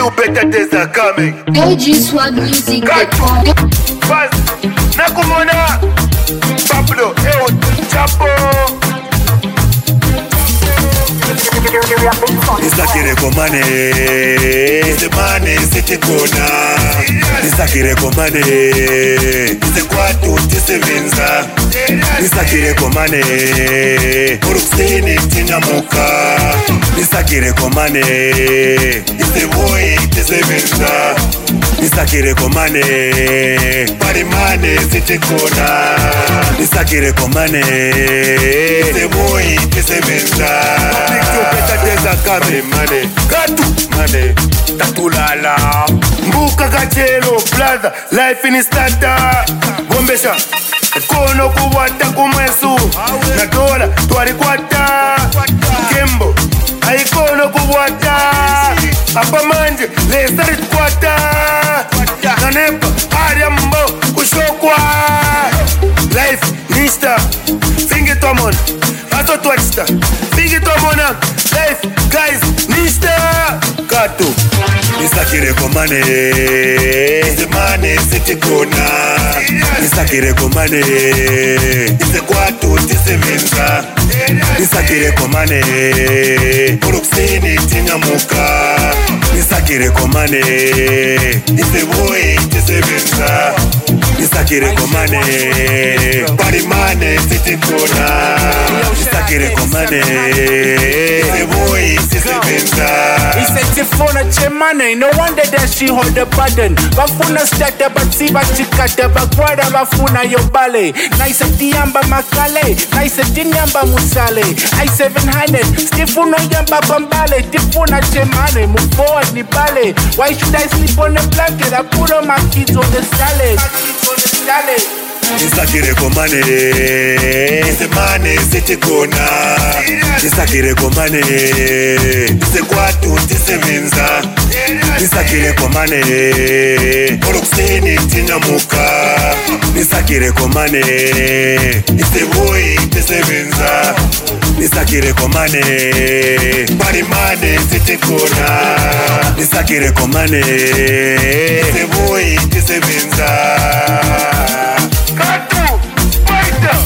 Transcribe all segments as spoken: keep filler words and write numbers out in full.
still better days are coming. A G Swag Music. Bas, nakumona Pablo, Ewo, Chapo. Nisakire komane, ise mane sete kona. Nisakire komane, ise kwatu tisebenza. Nisakire komane, urukusini tinyamuka. Nisakire komane, ise boy tisebenza. Nisakire komane, parimane sete kona. Nisakire komane, ise boy tisebenza. Kame mane, katu mane, tatulala. Mbuka kachelo, plaza, life in starter. Bombesha, kono kuwata kumwesu. Na dola, tuwari kwata. Kembo, aikono kuwata. Apa manje, lesarit kwata. Nanepa, aria mbo, kushokwa. Life, nista, fingi tomon. Aso twachta, fingi tomona. Life, guys, nista Kato Nisakire komane Ise mane sete kona Nisakire komane Ise kwatu tisebenza Nisakire komane urukusini tinyamuka Nisakire komane Ise boy tisebenza Nisakire komane parimane sete kona Nisakire komane Ise boy tisebenza Isefona chemane, no wonder that she hold the button. Bafuna starter but see but chikata bakwada bafuna yo bale. Nice diamba makale, nice dinyamba musale. I seven hundred, stifuno yamba bambale, tifuna chemane, move forward ni bale. Why should I sleep on the blanket? I put on my kids on the salad. My kids on the salad. Nisakire komane Ise mane sete kona Nisakire komane Ise kwatu tisebenza Nisakire komane urukusini tinyamuka Nisakire komane Ise boy tisebenza Nisakire komane parimane sete kona Nisakire komane Ise boy tisebenza Katu, fighter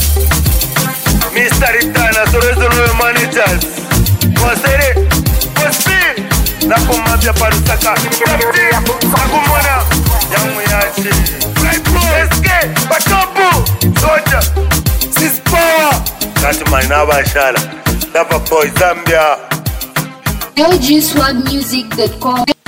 Mister Ritana, so resolve managers Mwasere, Mwaspi Nakumabia parusaka Kapti, Nakumona Yamu yachi S K, Batopu Soja, Sis Power Kati mainaba shala Dapa boy Zambia A G Swag Music dot com